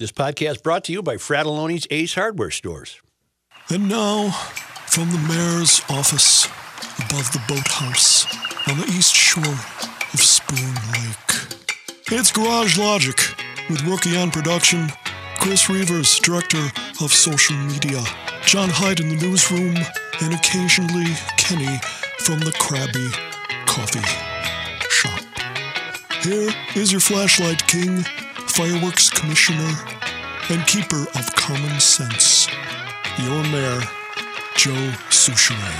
This podcast brought to you by Fratelloni's Ace Hardware Stores. And now, from the mayor's office above the boathouse on the east shore of Spoon Lake, it's Garage Logic with Rookie on production, Chris Reavers, director of social media, John Hyde in the newsroom, and occasionally Kenny from the Krabby Coffee Shop. Here is your flashlight king, fireworks commissioner, and keeper of common sense, your mayor, Joe Soucheray.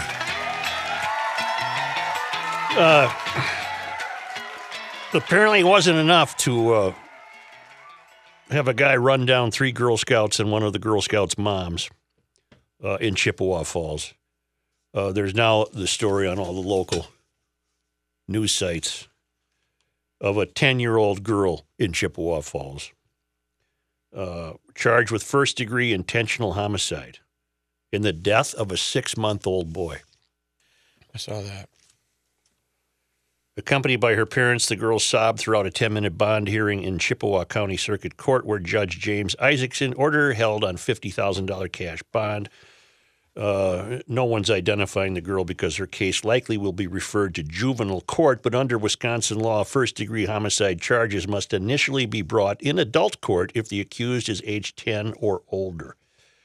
Apparently it wasn't enough to have a guy run down 3 Girl Scouts and one of the Girl Scouts' moms in Chippewa Falls. There's now the story on all the local news sites of a 10-year-old girl in Chippewa Falls charged with first-degree intentional homicide in the death of a 6-month-old boy. I saw that. Accompanied by her parents, the girl sobbed throughout a 10-minute bond hearing in Chippewa County Circuit Court, where Judge James Isaacson ordered her held on $50,000 cash bond. No one's identifying the girl because her case likely will be referred to juvenile court, but under Wisconsin law, first-degree homicide charges must initially be brought in adult court if the accused is age 10 or older.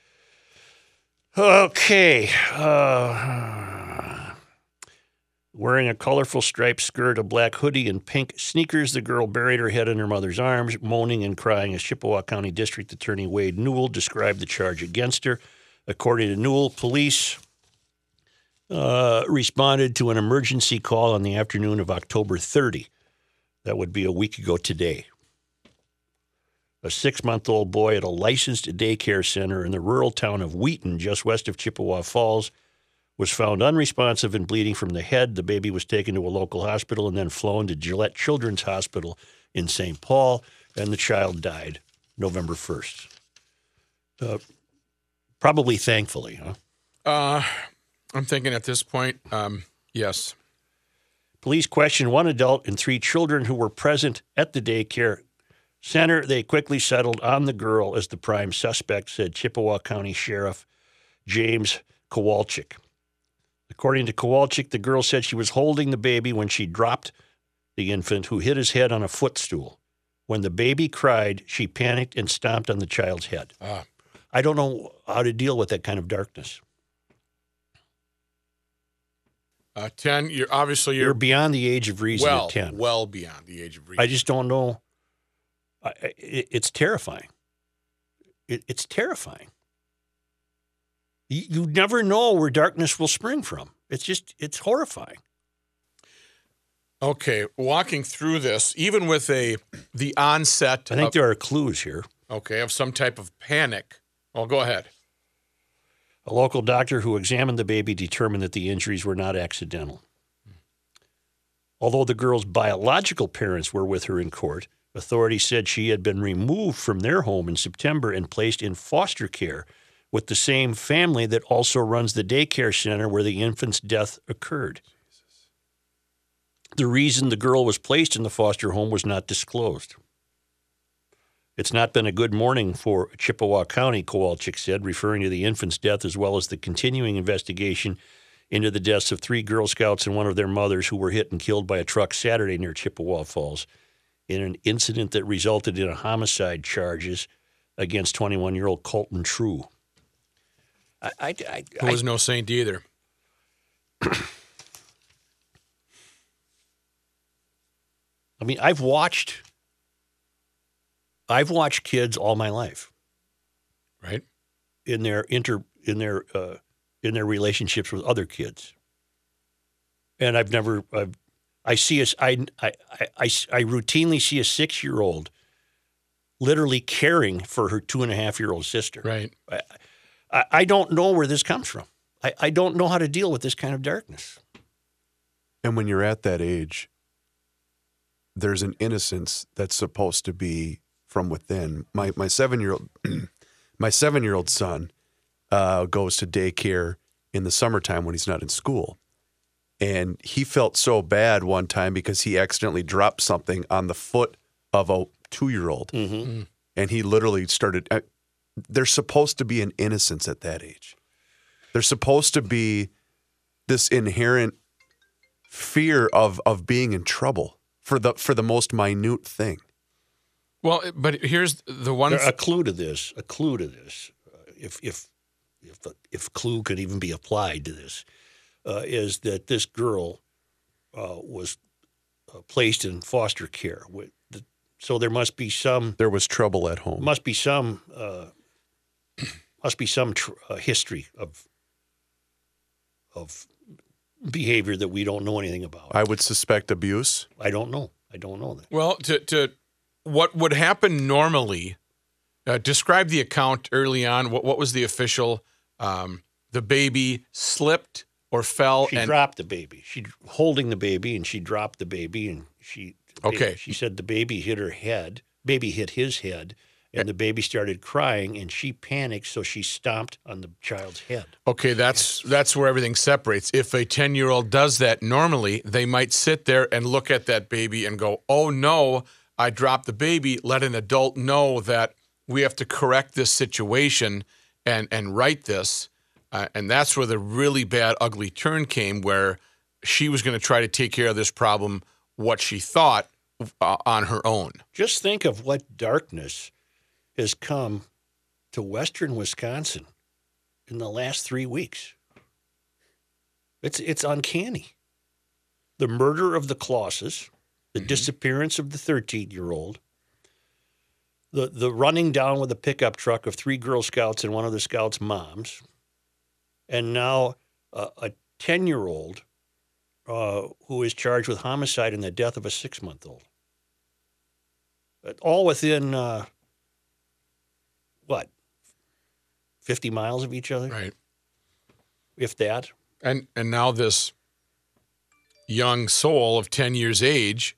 Okay. Wearing a colorful striped skirt, a black hoodie, and pink sneakers, the girl buried her head in her mother's arms, moaning and crying as Chippewa County District Attorney Wade Newell described the charge against her. According to Newell, police responded to an emergency call on the afternoon of October 30. That would be a week ago today. A 6-month-old boy at a licensed daycare center in the rural town of Wheaton, just west of Chippewa Falls, was found unresponsive and bleeding from the head. The baby was taken to a local hospital and then flown to Gillette Children's Hospital in St. Paul, and the child died November 1st. Probably thankfully, huh? I'm thinking at this point, yes. Police questioned 1 adult and 3 children who were present at the daycare center. They quickly settled on the girl as the prime suspect, said Chippewa County Sheriff James Kowalczyk. According to Kowalczyk, the girl said she was holding the baby when she dropped the infant, who hit his head on a footstool. When the baby cried, she panicked and stomped on the child's head. I don't know how to deal with that kind of darkness. 10, you're beyond the age of reason at 10. Well beyond the age of reason. I just don't know. It's terrifying. It's terrifying. You never know where darkness will spring from. It's horrifying. Okay, walking through this, even with the onset. I think there are clues here. Okay, of some type of panic. Well, go ahead. A local doctor who examined the baby determined that the injuries were not accidental. Although the girl's biological parents were with her in court, authorities said she had been removed from their home in September and placed in foster care with the same family that also runs the daycare center where the infant's death occurred. The reason the girl was placed in the foster home was not disclosed. It's not been a good morning for Chippewa County, Kowalczyk said, referring to the infant's death as well as the continuing investigation into the deaths of 3 Girl Scouts and one of their mothers who were hit and killed by a truck Saturday near Chippewa Falls in an incident that resulted in a homicide charges against 21-year-old Colton True. Who was no saint either. I mean, I've watched kids all my life, right? In their relationships with other kids, and I routinely see a 6-year-old literally caring for her 2.5-year-old sister. Right. I don't know where this comes from. I don't know how to deal with this kind of darkness. And when you're at that age, there's an innocence that's supposed to be from within. My 7-year-old son goes to daycare in the summertime when he's not in school. And he felt so bad one time because he accidentally dropped something on the foot of a 2-year-old. Mm-hmm. and he literally started. There's supposed to be an innocence at that age. There's supposed to be this inherent fear of being in trouble for the most minute thing. Well, but here's the one. A clue to this. If clue could even be applied to this, is that this girl was placed in foster care. So there must be some. There was trouble at home. Must be some. History of behavior that we don't know anything about. I would suspect abuse. I don't know that. Well, to what would happen normally? Describe the account early on. What was the official? The baby slipped or fell. She and dropped the baby. She holding the baby, and she dropped the baby, and she. Okay. She said the baby hit her head. Baby hit his head, and the baby started crying, and she panicked, so she stomped on the child's head. Okay, that's where everything separates. If a 10-year-old does that normally, they might sit there and look at that baby and go, "Oh no, I dropped the baby." Let an adult know that we have to correct this situation and right this. And that's where the really bad, ugly turn came, where she was going to try to take care of this problem, what she thought, on her own. Just think of what darkness has come to western Wisconsin in the last 3 weeks. It's uncanny. The murder of the Clauses, the disappearance of the 13-year-old, the running down with a pickup truck of 3 Girl Scouts and one of the Scouts' moms, and now a 10-year-old who is charged with homicide and the death of a 6-month-old. All within, 50 miles of each other? Right. If that. And now this young soul of 10 years of age,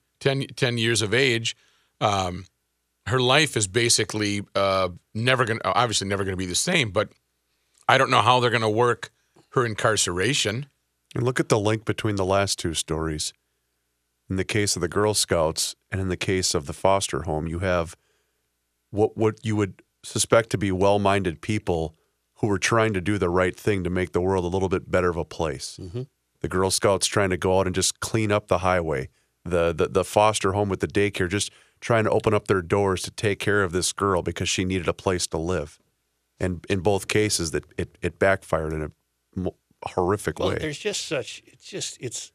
her life is basically never going to be the same, but I don't know how they're going to work her incarceration. And look at the link between the last two stories. In the case of the Girl Scouts and in the case of the foster home, you have what you would suspect to be well-minded people who were trying to do the right thing to make the world a little bit better of a place. Mm-hmm. The Girl Scouts trying to go out and just clean up the highway. The foster home with the daycare just trying to open up their doors to take care of this girl because she needed a place to live. And in both cases, that it backfired in a horrific way. There's just such, it's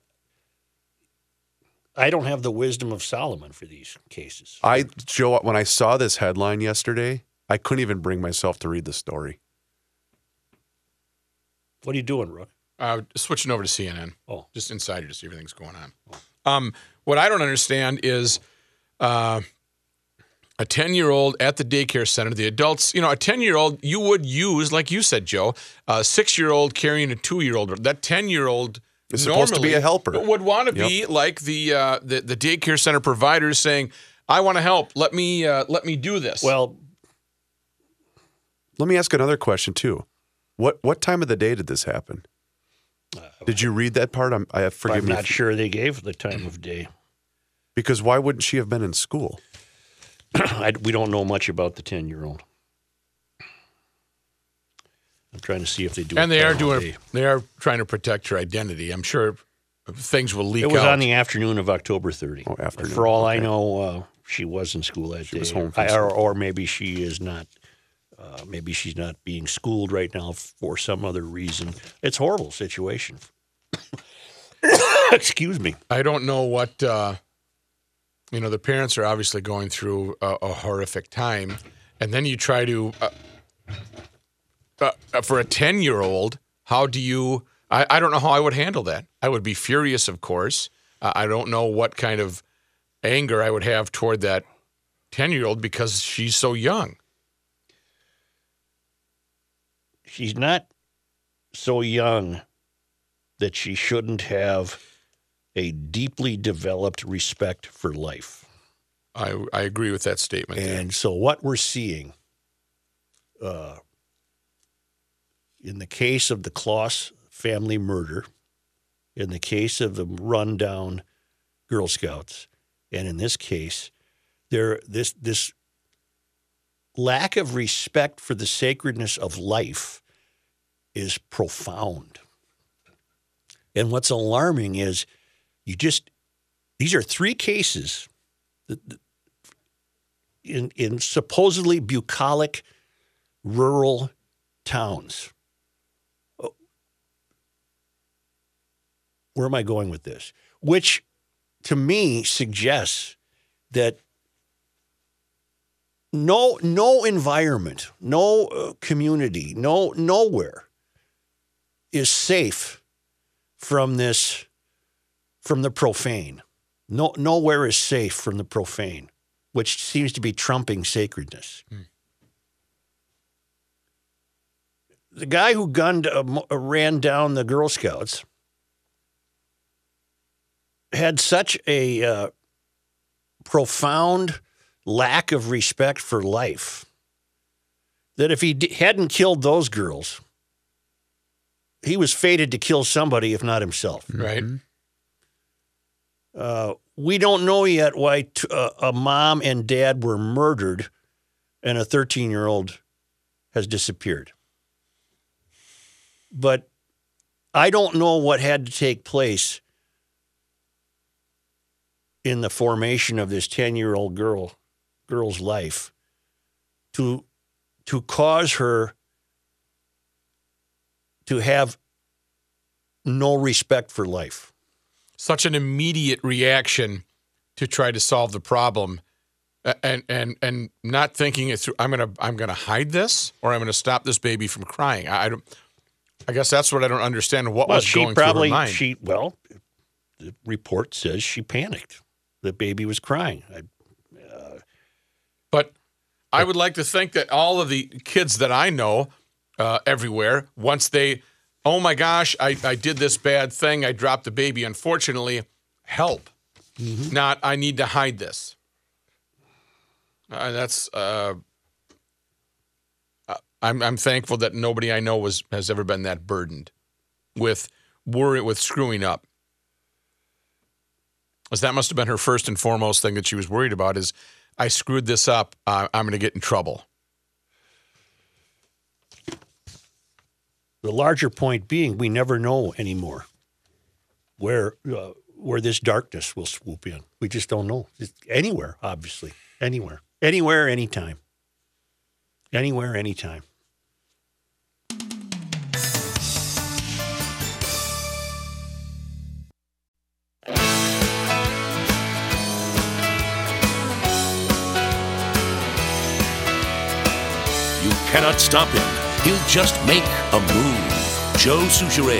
I don't have the wisdom of Solomon for these cases. Joe, when I saw this headline yesterday, I couldn't even bring myself to read the story. What are you doing, Rook? Switching over to CNN. Oh. Just Insider to see everything's going on. What I don't understand is a 10-year-old at the daycare center, the adults, a 10-year-old you would use, like you said, Joe, a 6-year-old carrying a 2-year-old. That 10-year-old is supposed to be a helper. Would want to be like the daycare center providers saying, "I want to help. Let me do this." Well, let me ask another question too. What time of the day did this happen? Did you read that part? I'm not sure they gave the time of day. Because why wouldn't she have been in school? We don't know much about the 10-year-old. I'm trying to see if they do. And they are trying to protect her identity. I'm sure things will leak out. It was on the afternoon of October 30. Oh, afternoon. For all I know, she was in school that day. She was home from school. Or maybe she is not. Maybe she's not being schooled right now for some other reason. It's a horrible situation. Excuse me. I don't know what, the parents are obviously going through a horrific time. And then you try to, for a 10-year-old, how do you, I don't know how I would handle that. I would be furious, of course. I don't know what kind of anger I would have toward that 10-year-old because she's so young. She's not so young that she shouldn't have a deeply developed respect for life. I agree with that statement. And so what we're seeing in the case of the Claus family murder, in the case of the rundown Girl Scouts, and in this case, this lack of respect for the sacredness of life is profound. And what's alarming is these are 3 cases in supposedly bucolic rural towns. Where am I going with this? Which, to me, suggests that no environment, no community, nowhere is safe from the profane. Nowhere is safe from the profane, which seems to be trumping sacredness. The guy who ran down the Girl Scouts had such a profound lack of respect for life that if he hadn't killed those girls, he was fated to kill somebody, if not himself. Right. We don't know yet why a mom and dad were murdered and a 13-year-old has disappeared. But I don't know what had to take place in the formation of this 10-year-old girl's life to cause her to have no respect for life. Such an immediate reaction to try to solve the problem, and not thinking it through. I'm gonna hide this, or I'm gonna stop this baby from crying. I guess that's what I don't understand. What was going through her mind? The report says she panicked. The baby was crying. But I would like to think that all of the kids that I know everywhere, once they, oh my gosh, I did this bad thing, I dropped the baby, unfortunately, help. Mm-hmm. Not, I need to hide this. I'm thankful that nobody I know has ever been that burdened with screwing up. Because that must have been her first and foremost thing that she was worried about is, I screwed this up, I'm going to get in trouble. The larger point being, we never know anymore where this darkness will swoop in. We just don't know. It's anywhere, obviously. Anywhere, anytime. Anywhere, anytime. You cannot stop him. He'll just make a move. Joe Soucheray.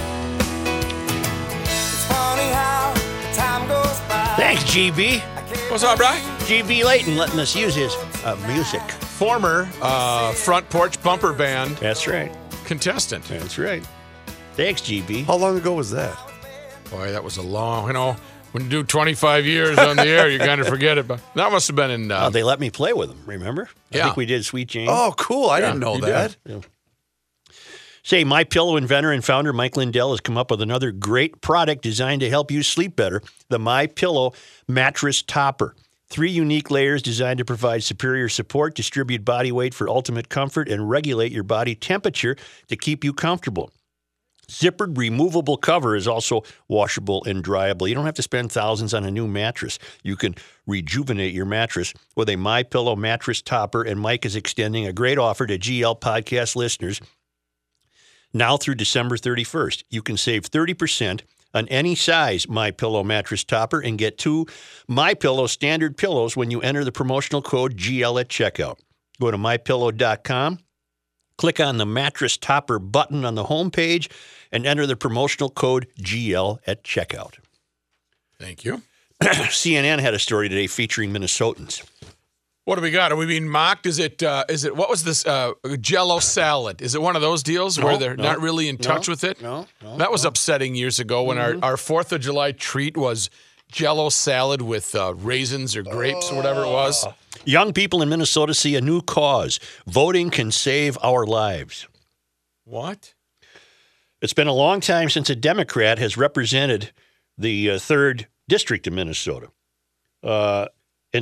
Thanks, GB. What's up, Brian? GB Layton letting us use his music. Former Front Porch Bumper Band That's right. contestant. That's right. Thanks, GB. How long ago was that? Boy, that was a long, when you do 25 years on the air, you kind of forget it. But that must have been in... they let me play with them, remember? Yeah. I think we did Sweet Jane. Oh, cool. I didn't know you that. Yeah. Say, MyPillow inventor and founder Mike Lindell has come up with another great product designed to help you sleep better, the MyPillow Mattress Topper. 3 unique layers designed to provide superior support, distribute body weight for ultimate comfort, and regulate your body temperature to keep you comfortable. Zippered removable cover is also washable and dryable. You don't have to spend thousands on a new mattress. You can rejuvenate your mattress with a MyPillow mattress topper, and Mike is extending a great offer to GL podcast listeners now through December 31st. You can save 30% on any size MyPillow mattress topper and get 2 MyPillow standard pillows when you enter the promotional code GL at checkout. Go to MyPillow.com. Click on the mattress topper button on the homepage and enter the promotional code GL at checkout. Thank you. CNN had a story today featuring Minnesotans. What do we got? Are we being mocked? Is it what was this Jell-O salad? Is it one of those deals where they're not really in touch with it? No. That was upsetting years ago when our 4th of July treat was Jell-O salad with raisins or grapes or whatever it was. Young people in Minnesota see a new cause. Voting can save our lives. What? It's been a long time since a Democrat has represented the 3rd District of Minnesota. And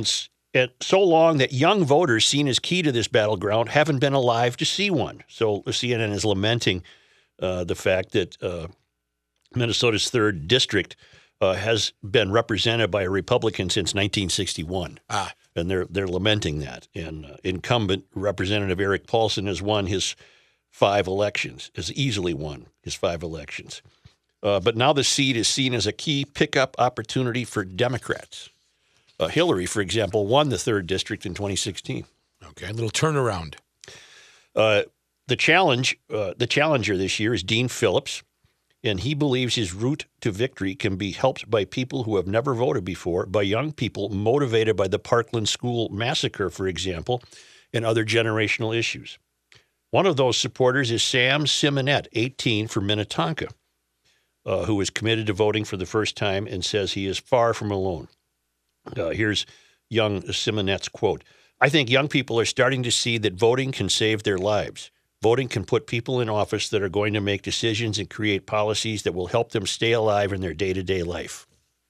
And so long that young voters seen as key to this battleground haven't been alive to see one. So CNN is lamenting the fact that Minnesota's 3rd district has been represented by a Republican since 1961. And they're lamenting that. And incumbent Representative Eric Paulson has won his 5 elections, has easily won his 5 elections. But now the seat is seen as a key pickup opportunity for Democrats. Hillary, for example, won the 3rd district in 2016. Okay, a little turnaround. The challenger this year is Dean Phillips, and he believes his route to victory can be helped by people who have never voted before, by young people motivated by the Parkland School massacre, for example, and other generational issues. One of those supporters is Sam Simonette, 18, from Minnetonka, who is committed to voting for the first time and says he is far from alone. Here's young Simonette's quote. I think young people are starting to see that voting can save their lives. Voting can put people in office that are going to make decisions and create policies that will help them stay alive in their day-to-day life.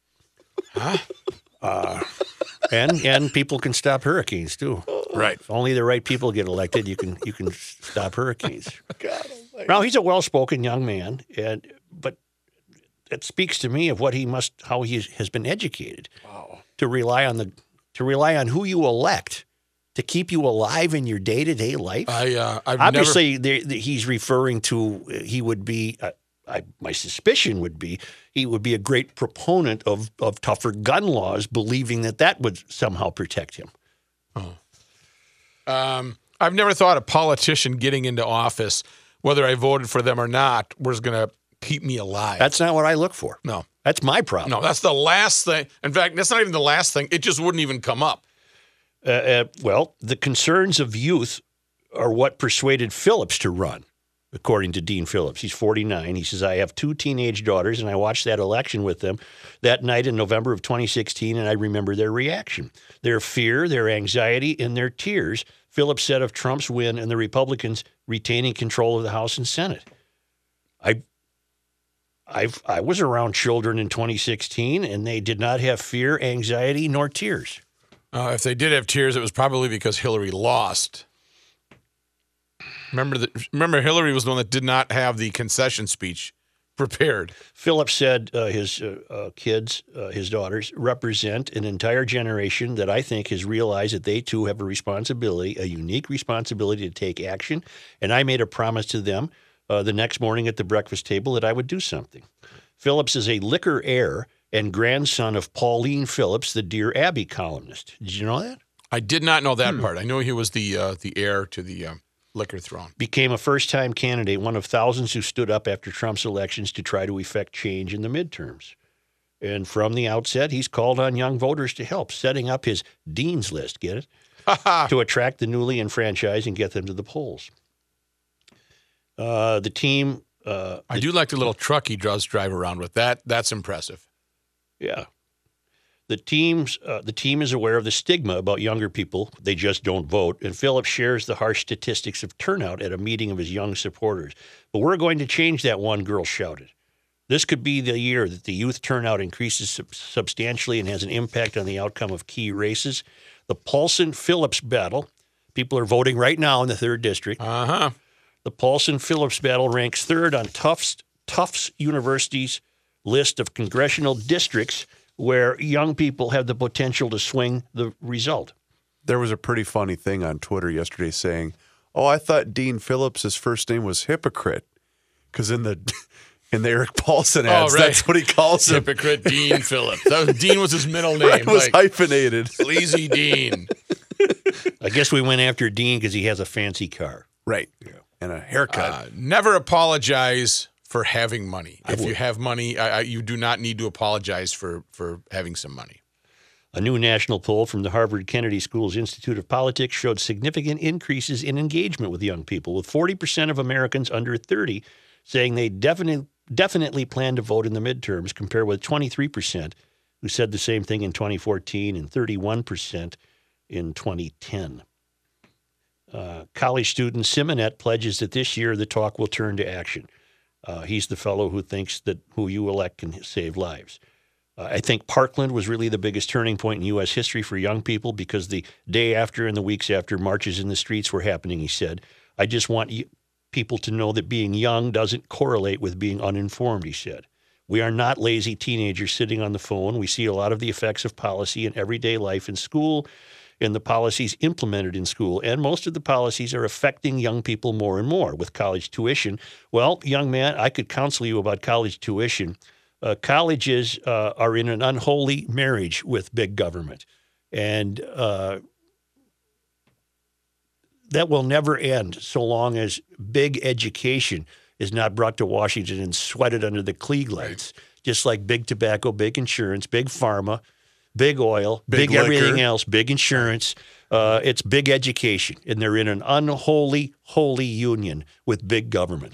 And people can stop hurricanes too. Right. If only the right people get elected, you can stop hurricanes. Now he's a well-spoken young man, but it speaks to me of how he has been educated. Wow. To rely on who you elect to keep you alive in your day-to-day life. Obviously, he's referring to he would be. My suspicion would be he would be a great proponent of tougher gun laws, believing that would somehow protect him. I've never thought a politician getting into office, whether I voted for them or not, was going to keep me alive. That's not what I look for. No. That's my problem. No, that's the last thing. In fact, that's not even the last thing. It just wouldn't even come up. Well, the concerns of youth are what persuaded Phillips to run, according to Dean Phillips. He's 49. He says, I have 2 teenage daughters, and I watched that election with them that night in November of 2016, and I remember their reaction, their fear, their anxiety, and their tears. Phillips said of Trump's win and the Republicans retaining control of the House and Senate. I was around children in 2016, and they did not have fear, anxiety, nor tears. If they did have tears, it was probably because Hillary lost. Remember, Hillary was the one that did not have the concession speech prepared. Phillips said his kids, his daughters, represent an entire generation that I think has realized that they too have a unique responsibility to take action, and I made a promise to them the next morning at the breakfast table that I would do something. Phillips is a liquor heir and grandson of Pauline Phillips, the Dear Abby columnist. Did you know that? I did not know that part. I know he was the heir to the liquor throne. Became a first-time candidate, one of thousands who stood up after Trump's elections to try to effect change in the midterms. And from the outset, he's called on young voters to help, setting up his Dean's List, get it? To attract the newly enfranchised and get them to the polls. The team... I do like the little truck he does drive around with. That's impressive. Yeah. The team is aware of the stigma about younger people. They just don't vote. And Phillips shares the harsh statistics of turnout at a meeting of his young supporters. But we're going to change that, one girl shouted. This could be the year that the youth turnout increases substantially and has an impact on the outcome of key races. The Paulson-Phillips battle, people are voting right now in the 3rd district. Uh-huh. The Paulson-Phillips battle ranks 3rd on Tufts University's list of congressional districts where young people have the potential to swing the result. There was a pretty funny thing on Twitter yesterday saying, I thought Dean Phillips' first name was Hypocrite, because in the Eric Paulson ads, that's what he calls him. Hypocrite Dean Phillips. Dean was his middle name. It was hyphenated. Sleazy Dean. I guess we went after Dean because he has a fancy car. Right. Yeah. And a haircut. Never apologize for having money. If you have money, you do not need to apologize for having some money. A new national poll from the Harvard Kennedy School's Institute of Politics showed significant increases in engagement with young people, with 40% of Americans under 30 saying they definitely plan to vote in the midterms, compared with 23% who said the same thing in 2014 and 31% in 2010. College student Simonette pledges that this year the talk will turn to action. He's the fellow who thinks that who you elect can save lives. I think Parkland was really the biggest turning point in U.S. history for young people because the day after and the weeks after marches in the streets were happening, he said. I just want people to know that being young doesn't correlate with being uninformed, he said. We are not lazy teenagers sitting on the phone. We see a lot of the effects of policy in everyday life in school and the policies implemented in school. And most of the policies are affecting young people more and more with college tuition. Well, young man, I could counsel you about college tuition. Colleges are in an unholy marriage with big government. And that will never end so long as big education is not brought to Washington and sweated under the Klieg lights, just like big tobacco, big insurance, big pharma, big oil, big everything else, big insurance. It's big education, and they're in an unholy, holy union with big government.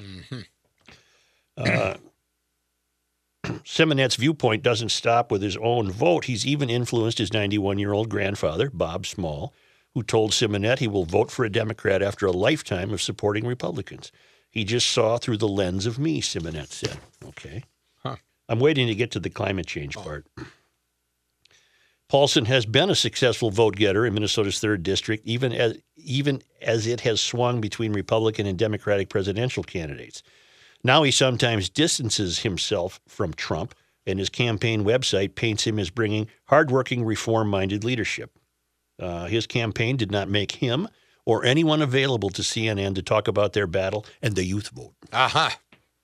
Simonette's viewpoint doesn't stop with his own vote. He's even influenced his 91-year-old grandfather, Bob Small, who told Simonette he will vote for a Democrat after a lifetime of supporting Republicans. He just saw through the lens of me, Simonette said. Okay. Huh. I'm waiting to get to the climate change part. Paulson has been a successful vote getter in Minnesota's 3rd district, even as it has swung between Republican and Democratic presidential candidates. Now he sometimes distances himself from Trump, and his campaign website paints him as bringing hardworking, reform-minded leadership. His campaign did not make him or anyone available to CNN to talk about their battle and the youth vote. Aha.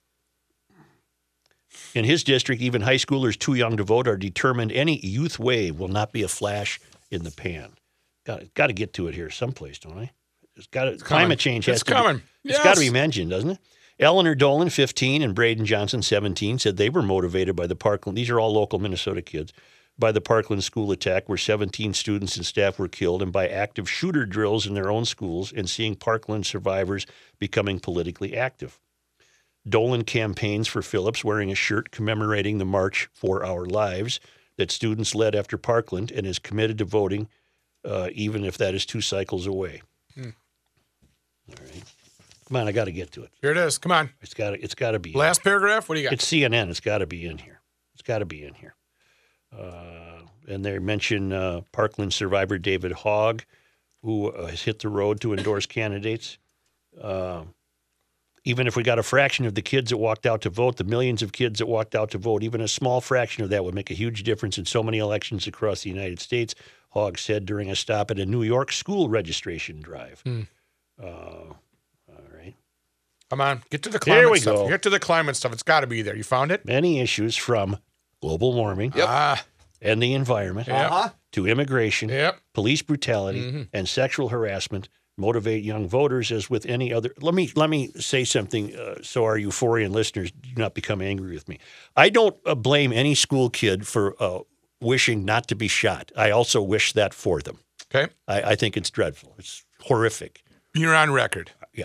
In his district, even high schoolers too young to vote are determined any youth wave will not be a flash in the pan. Got to get to it here someplace, don't I? Climate change has to coming. It's got to be mentioned, doesn't it? Eleanor Dolan, 15, and Braden Johnson, 17, said they were motivated by the Parkland. These are all local Minnesota kids. By the Parkland school attack, where 17 students and staff were killed, and by active shooter drills in their own schools and seeing Parkland survivors becoming politically active. Dolan campaigns for Phillips, wearing a shirt commemorating the March for Our Lives that students led after Parkland, and is committed to voting, even if that is 2 cycles away. All right. Come on, I got to get to it. Here it is. Come on. It's got to be. Last paragraph. What do you got? It's CNN. It's got to be in here. It's got to be in here. And they mention Parkland survivor David Hogg, who has hit the road to endorse candidates. Even if we got a fraction of the kids that walked out to vote, the millions of kids that walked out to vote, even a small fraction of that would make a huge difference in so many elections across the United States, Hogg said during a stop at a New York school registration drive. All right. Come on. Get to the climate Here we stuff. go. Get to the climate stuff. It's got to be there. You found it? Many issues from global warming and the environment to immigration, police brutality, and sexual harassment motivate young voters as with any other. Let me say something so our Euphorian listeners do not become angry with me. I don't blame any school kid for wishing not to be shot. I also wish that for them. Okay. I think it's dreadful. It's horrific. You're on record. Yeah.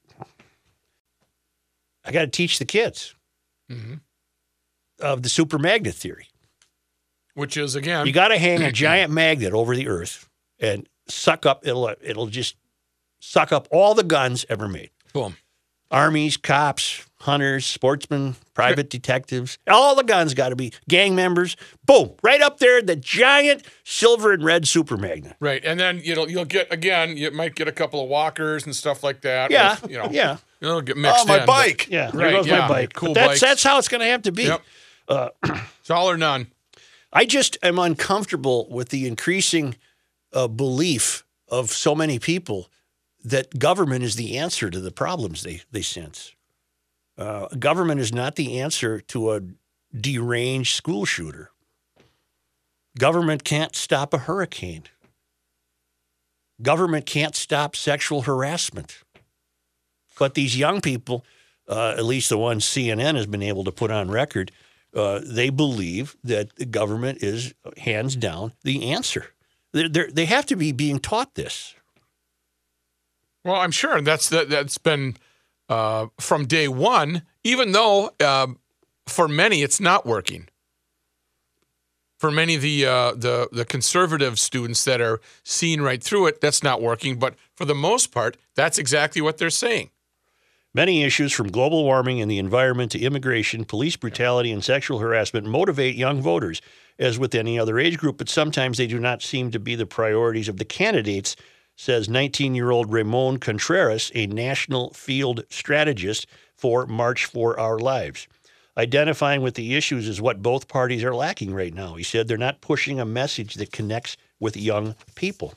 I got to teach the kids of the supermagnet theory. Which is, again, You got to hang a giant magnet over the earth and suck up. It'll just suck up all the guns ever made. boom. Armies, cops, hunters, sportsmen, private detectives. All the guns got to be gang members. Boom, right up there, the giant silver and red supermagnet. Right, and then you'll get again. You might get a couple of walkers and stuff like that. Yeah, with, yeah. It'll get mixed. Oh, my in, bike. Yeah, there Right, goes yeah, my bike. cool But bikes. that's how it's going to have to be. Yep. It's all or none. I just am uncomfortable with the increasing belief of so many people that government is the answer to the problems they sense. Government is not the answer to a deranged school shooter. Government can't stop a hurricane. Government can't stop sexual harassment. But these young people, at least the ones CNN has been able to put on record, they believe that the government is hands down the answer. They have to be being taught this. Well, I'm sure that's been from day one, even though for many it's not working. For many of the conservative students that are seeing right through it, that's not working. But for the most part, that's exactly what they're saying. Many issues from global warming and the environment to immigration, police brutality, and sexual harassment motivate young voters, as with any other age group, but sometimes they do not seem to be the priorities of the candidates, says 19-year-old Ramon Contreras, a national field strategist for March for Our Lives. Identifying with the issues is what both parties are lacking right now. He said they're not pushing a message that connects with young people.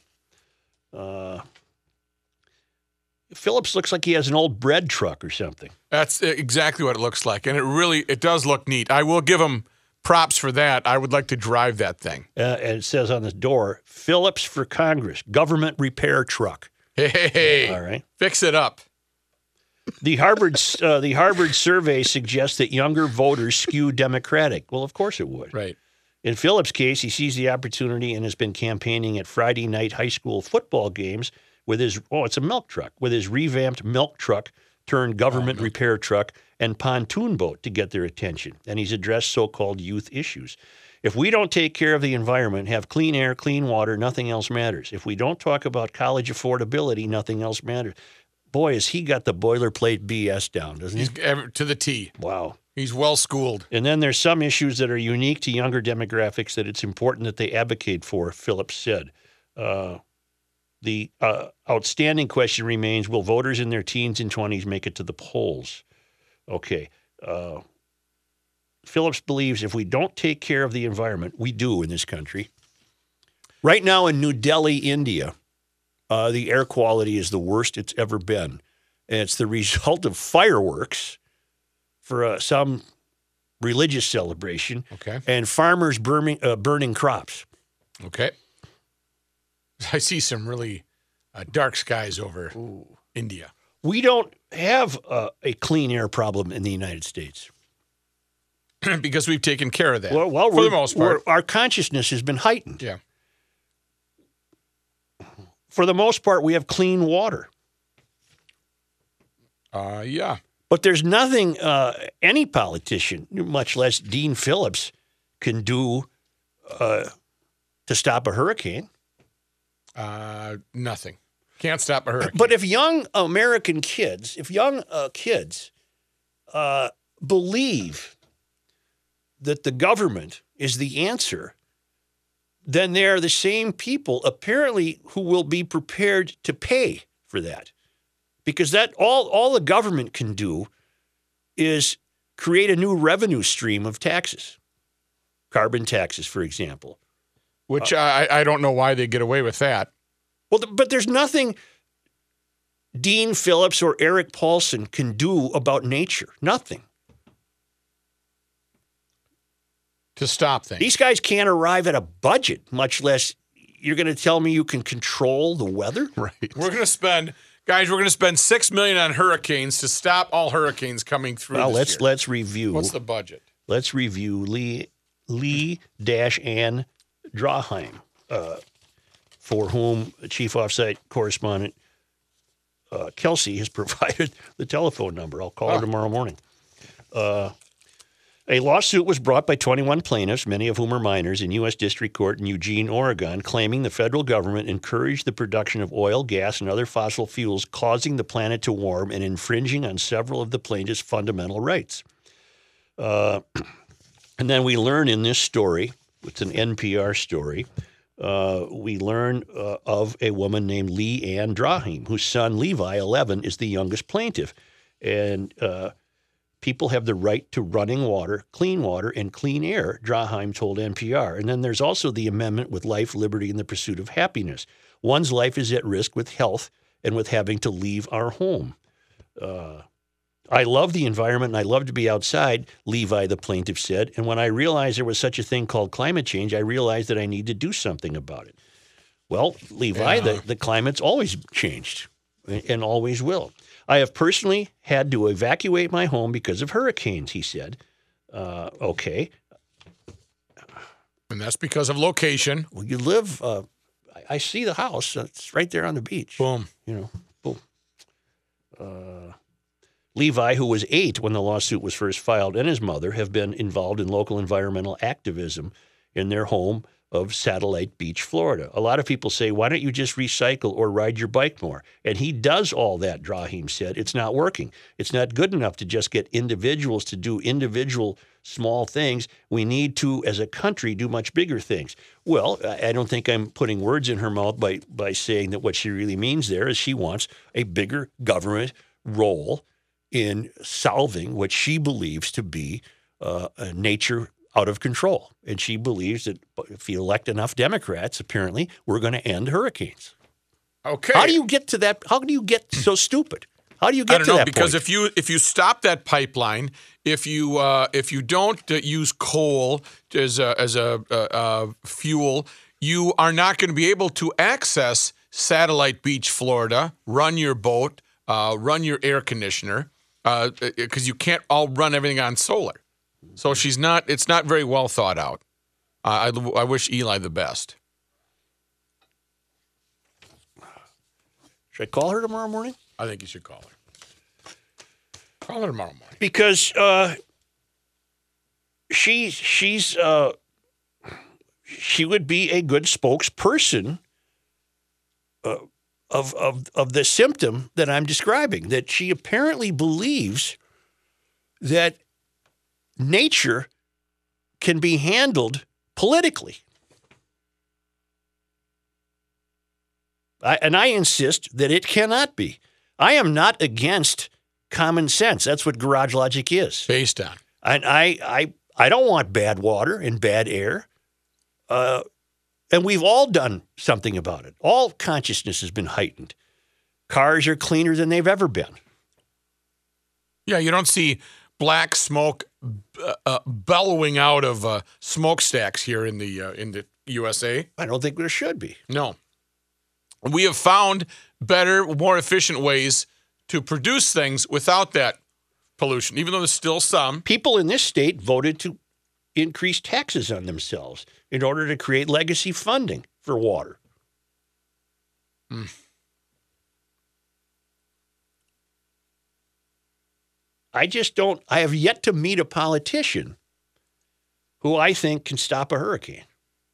Phillips looks like he has an old bread truck or something. That's exactly what it looks like, and it does look neat. I will give him props for that. I would like to drive that thing. And it says on the door, Phillips for Congress, government repair truck. Hey, all right. Fix it up. The Harvard survey suggests that younger voters skew Democratic. Well, of course it would. Right. In Phillips' case, he sees the opportunity and has been campaigning at Friday night high school football games with his, it's a milk truck, with his revamped milk truck turned government repair truck and pontoon boat to get their attention. And he's addressed so-called youth issues. If we don't take care of the environment, have clean air, clean water, nothing else matters. If we don't talk about college affordability, nothing else matters. Boy, has he got the boilerplate BS down, doesn't he? He's to the T. Wow. He's well schooled. And then there's some issues that are unique to younger demographics that it's important that they advocate for, Phillips said. The outstanding question remains, will voters in their teens and 20s make it to the polls? Okay. Phillips believes if we don't take care of the environment, we do in this country. Right now in New Delhi, India, the air quality is the worst it's ever been. And it's the result of fireworks for some religious celebration, Okay. and farmers burning crops. Okay. I see some really dark skies over India. We don't have a clean air problem in the United States. Because we've taken care of that. Well, for the most part. our consciousness has been heightened. Yeah. For the most part, we have clean water. Yeah. But there's nothing any politician, much less Dean Phillips, can do to stop a hurricane. Nothing. Can't stop a hurricane. But if young American kids, believe that the government is the answer, then they're the same people, apparently, who will be prepared to pay for that. Because that all the government can do is create a new revenue stream of taxes. Carbon taxes, for example. Which I don't know why they get away with that. Well, but there's nothing Dean Phillips or Eric Paulson can do about nature. Nothing. To stop things. These guys can't arrive at a budget, much less you're going to tell me you can control the weather? Right. We're going to spend $6 million on hurricanes to stop all hurricanes coming through. Well, this year. let's review. What's the budget? Let's review Lee-Ann Draheim, for whom Chief Offsite Correspondent Kelsey has provided the telephone number. I'll call her tomorrow morning. A lawsuit was brought by 21 plaintiffs, many of whom are minors, in U.S. District Court in Eugene, Oregon, claiming the federal government encouraged the production of oil, gas, and other fossil fuels, causing the planet to warm and infringing on several of the plaintiffs' fundamental rights. And then we learn in this story, it's an NPR story, we learn of a woman named Lee-Ann Draheim, whose son Levi, 11, is the youngest plaintiff. And people have the right to running water, and clean air, Draheim told NPR. And then there's also the amendment with life, liberty, and the pursuit of happiness. One's life is at risk with health and with having to leave our home. I love the environment and I love to be outside, Levi, the plaintiff, said. And when I realized there was such a thing called climate change, I realized that I need to do something about it. Well, Levi, the climate's always changed and always will. I have personally had to evacuate my home because of hurricanes, he said. Okay. And that's because of location. Well, you live, I see the house. It's right there on the beach. Boom. Boom. Levi, who was 8 when the lawsuit was first filed, and his mother have been involved in local environmental activism in their home of Satellite Beach, Florida. A lot of people say, why don't you just recycle or ride your bike more? And he does all that, Drahim said. It's not working. It's not good enough to just get individuals to do individual small things. We need to, as a country, do much bigger things. Well, I don't think I'm putting words in her mouth by saying that what she really means there is she wants a bigger government role in solving what she believes to be nature out of control. And she believes that if you elect enough Democrats, apparently, we're going to end hurricanes. Okay. How do you get to that? How do you get so stupid? How do you get I don't to know, that because point? if you stop that pipeline, if you don't use coal as a fuel, you are not going to be able to access Satellite Beach, Florida, run your boat, run your air conditioner, because you can't all run everything on solar. So it's not very well thought out. I wish Eli the best. Should I call her tomorrow morning? I think you should call her. Call her tomorrow morning. Because she would be a good spokesperson of the symptom that I'm describing, that she apparently believes that nature can be handled politically. I insist that it cannot be. I am not against common sense. That's what Garage Logic is. Based on. And I don't want bad water and bad air. And we've all done something about it. All consciousness has been heightened. Cars are cleaner than they've ever been. Yeah, you don't see black smoke bellowing out of smokestacks here in the USA. I don't think there should be. No. We have found better, more efficient ways to produce things without that pollution, even though there's still some. People in this state voted to increase taxes on themselves in order to create legacy funding for water. I have yet to meet a politician who I think can stop a hurricane.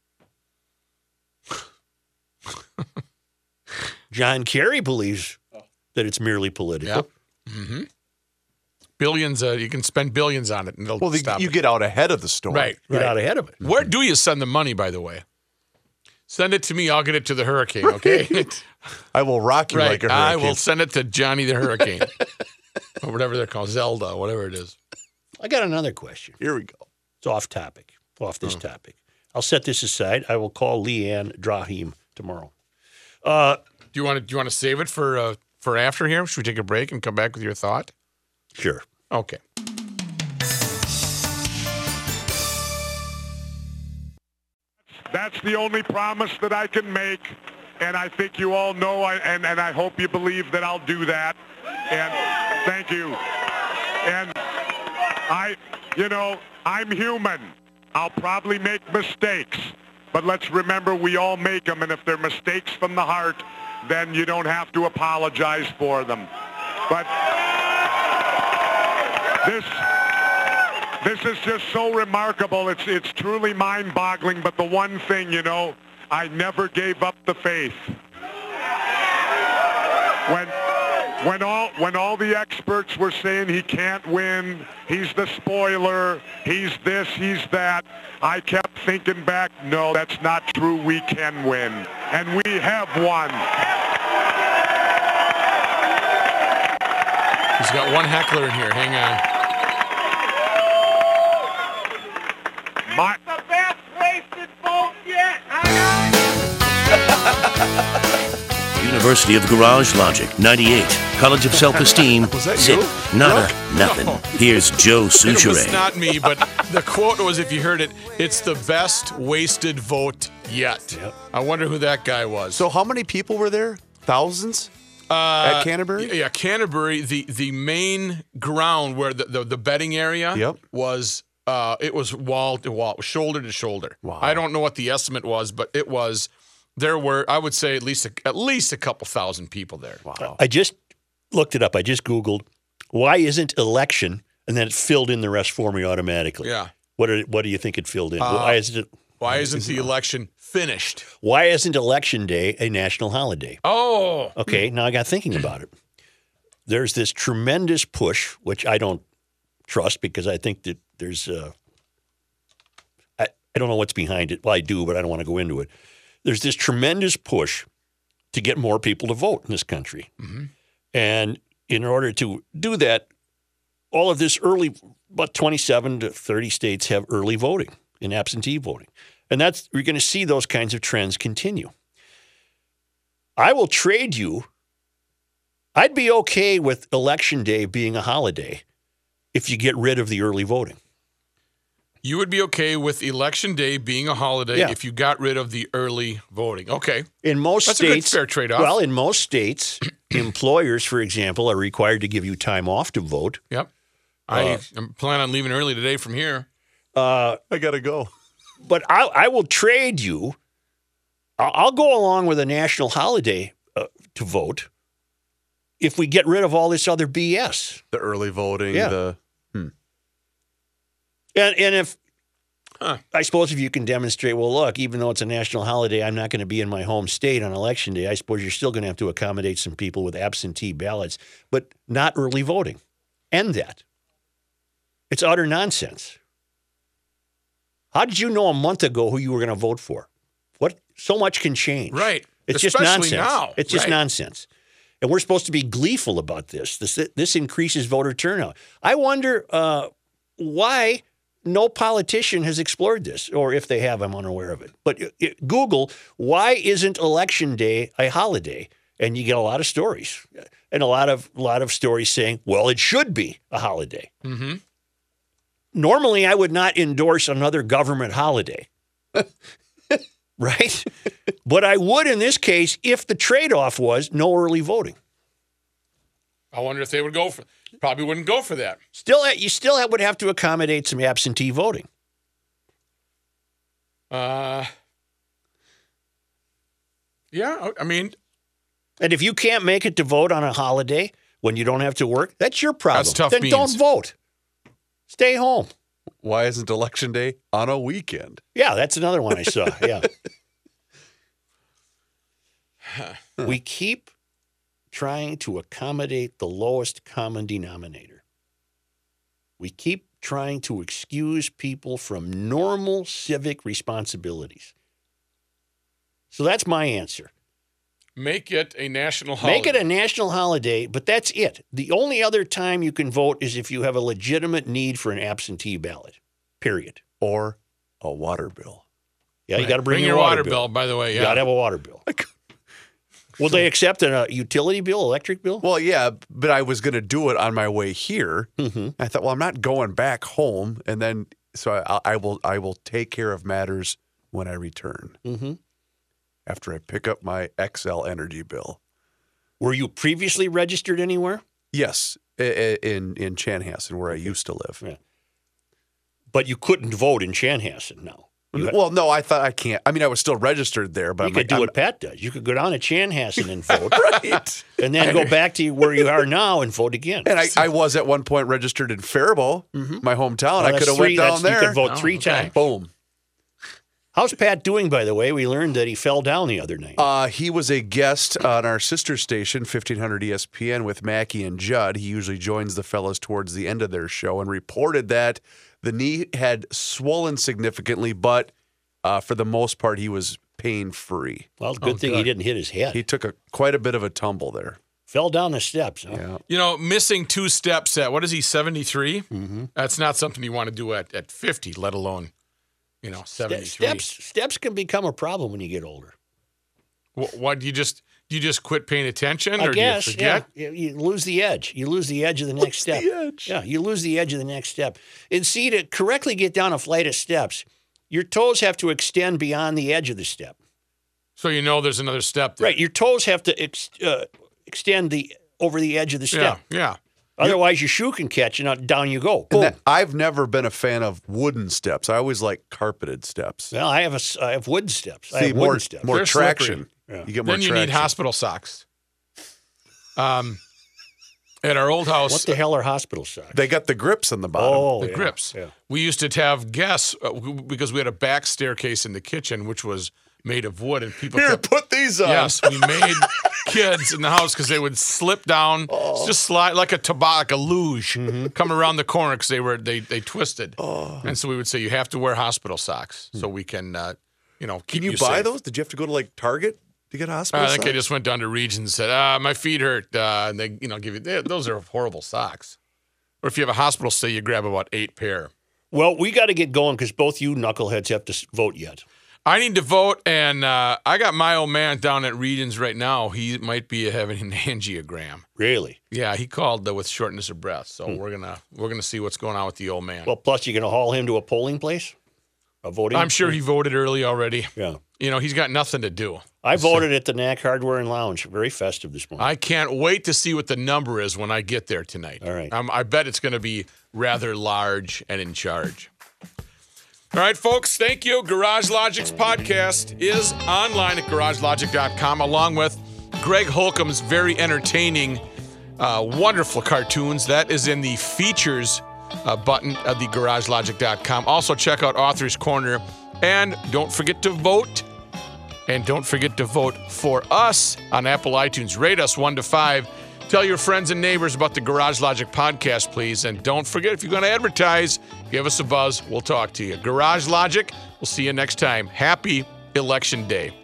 John Kerry believes that it's merely political. Yep. Mm-hmm. Billions, you can spend billions on it and they'll stop you it. get out ahead of the storm. Right. Get out ahead of it. Where do you send the money, by the way? Send it to me. I'll get it to the hurricane, okay? I will rock you like a hurricane. I will send it to Johnny the Hurricane. Or whatever they're called, Zelda, whatever it is. I got another question. Here we go. It's off this topic. I'll set this aside. I will call Leanne Drahim tomorrow. Do you want to save it for after here? Should we take a break and come back with your thought? Sure. Okay. That's the only promise that I can make, and I think you all know, and I hope you believe that I'll do that. And thank you. And I'm human. I'll probably make mistakes, but let's remember we all make them, and if they're mistakes from the heart, then you don't have to apologize for them. But this is just so remarkable. It's truly mind-boggling, but the one thing, I never gave up the faith. When all the experts were saying he can't win, he's the spoiler, he's this, he's that, I kept thinking back, no, that's not true, we can win. And we have won. He's got one heckler in here. Hang on. The best wasted vote yet. University of Garage Logic, 98. College of Self-Esteem, Was that sit, you? nada, nothing. Here's Joe It was Souchere. not me, but the quote was, if you heard it, it's the best wasted vote yet. Yep. I wonder who that guy was. So how many people were there? Thousands? At Canterbury? Yeah, Canterbury, the main ground where the betting area Yep. was, it was wall to wall, shoulder to shoulder. Wow. I don't know what the estimate was, but it was, there were, I would say, at least a couple thousand people there. Wow. I just looked it up. I just Googled, why isn't election? And then it filled in the rest for me automatically. Yeah. What do you think it filled in? Why is it? Why isn't the election finished? Why isn't Election Day a national holiday? Oh, Okay, now I got thinking about it. There's this tremendous push, which I don't trust because I think that there's I don't know what's behind it. Well, I do, but I don't want to go into it. There's this tremendous push to get more people to vote in this country. And in order to do that, all of this early, about 27 to 30 states have early voting and absentee voting. And you're going to see those kinds of trends continue. I will trade you. I'd be okay with Election Day being a holiday if you get rid of the early voting. you would be okay with Election Day being a holiday if you got rid of the early voting. Okay. In most That's states, a good fair trade-off. Well, in most states, employers, for example, are required to give you time off to vote. Yep. I'm planning on leaving early today from here. I got to go. But I will trade you. I'll go along with a national holiday to vote if we get rid of all this other BS. The early voting, Yeah. And if, I suppose if you can demonstrate, well, look, even though it's a national holiday, I'm not going to be in my home state on Election Day. I suppose you're still going to have to accommodate some people with absentee ballots, but not early voting. End that. It's utter nonsense. How did you know a month ago who you were going to vote for? What? So much can change. Right. It's just Especially nonsense. now. It's just Right. nonsense. And we're supposed to be gleeful about this. This increases voter turnout. I wonder why no politician has explored this, or if they have, I'm unaware of it. But Google, why isn't Election Day a holiday? And you get a lot of stories, and a lot of stories saying, well, it should be a holiday. Mm-hmm. Normally, I would not endorse another government holiday, right? But I would in this case if the trade-off was no early voting. I wonder if they would go for. Probably wouldn't go for that. You still would have to accommodate some absentee voting. Yeah. I mean, And if you can't make it to vote on a holiday when you don't have to work, that's your problem. That's tough Then beans. don't vote. Stay home. Why isn't Election Day on a weekend? Yeah, that's another one I saw. Yeah. We keep trying to accommodate the lowest common denominator. We keep trying to excuse people from normal civic responsibilities. So that's my answer. make it a national holiday. Make it a national holiday, but that's it. The only other time you can vote is if you have a legitimate need for an absentee ballot, period. Or a water bill. Yeah, you got to bring your water bill, by the way. You Yeah. got to have a water bill. Will they accept a utility bill, electric bill? Well, yeah, but I was going to do it on my way here. Mm-hmm. I thought, well, I'm not going back home, and then so I will take care of matters when I return. Mm-hmm. After I pick up my XL Energy bill. Were you previously registered anywhere? Yes, in Chanhassen, where I used to live. Yeah. But you couldn't vote in Chanhassen now. Well, no, I thought I can't. I mean, I was still registered there, but You I'm could like, do what Pat does. You could go down to Chanhassen and vote, right. and then go back to where you are now and vote again. And I was at one point registered in Faribault, my hometown. I Well, could have went down there. You could vote three okay. times. Boom. How's Pat doing, by the way? We learned that he fell down the other night. He was a guest on our sister station, 1500 ESPN, with Mackie and Judd. He usually joins the fellas towards the end of their show and reported that the knee had swollen significantly, but for the most part, he was pain-free. Well, good thing he didn't hit his head. He took quite a bit of a tumble there. Fell down the steps. Huh? Yeah. You know, missing 2 steps at, what is he, 73? Mm-hmm. That's not something you want to do at 50, let alone, 73. Steps can become a problem when you get older. What do you just quit paying attention, I or guess, do you forget? yeah. You lose the edge. You lose the edge of the next step. Yeah, you lose the edge of the next step. And see, to correctly get down a flight of steps, your toes have to extend beyond the edge of the step. So you know there's another step there. Right, your toes have to extend over the edge of the step. Yeah. Otherwise, your shoe can catch and down you go. And Boom. I've never been a fan of wooden steps. I always like carpeted steps. Well, I have wooden steps. I See, have more wooden steps. more They're traction. slippery. Yeah. You get more Then you traction. need hospital socks. At our old house, What the hell are hospital socks? They got the grips in the bottom. Oh, the yeah, grips. Yeah. We used to have guests because we had a back staircase in the kitchen, which was made of wood, and people Here, kept, put these on. yes, we made kids in the house because they would slip down, just slide like a luge, come around the corner because they twisted, and so we would say you have to wear hospital socks so we can keep Can you buy safe. those? Did you have to go to like Target to get hospital I think I socks? just went down to Regions and said, my feet hurt, and they give you those are horrible socks. Or if you have a hospital stay, you grab about 8 pair. Well, we got to get going because both you knuckleheads have to vote yet. I need to vote, and I got my old man down at Regions right now. He might be having an angiogram. Really? Yeah, he called with shortness of breath. So we're gonna see what's going on with the old man. Well, plus you're going to haul him to a polling place? A voting? I'm sure he voted early already. Yeah. He's got nothing to do. I voted at the Knack Hardware and Lounge. Very festive this morning. I can't wait to see what the number is when I get there tonight. All right. I bet it's going to be rather large and in charge. All right, folks, thank you. Garage Logic's podcast is online at garagelogic.com, along with Greg Holcomb's very entertaining, wonderful cartoons. That is in the features button at the garagelogic.com. Also, check out Author's Corner. And don't forget to vote. And don't forget to vote for us on Apple iTunes. Rate us 1 to 5. Tell your friends and neighbors about the Garage Logic podcast, please. And don't forget, if you're going to advertise, give us a buzz. We'll talk to you. Garage Logic, we'll see you next time. Happy Election Day.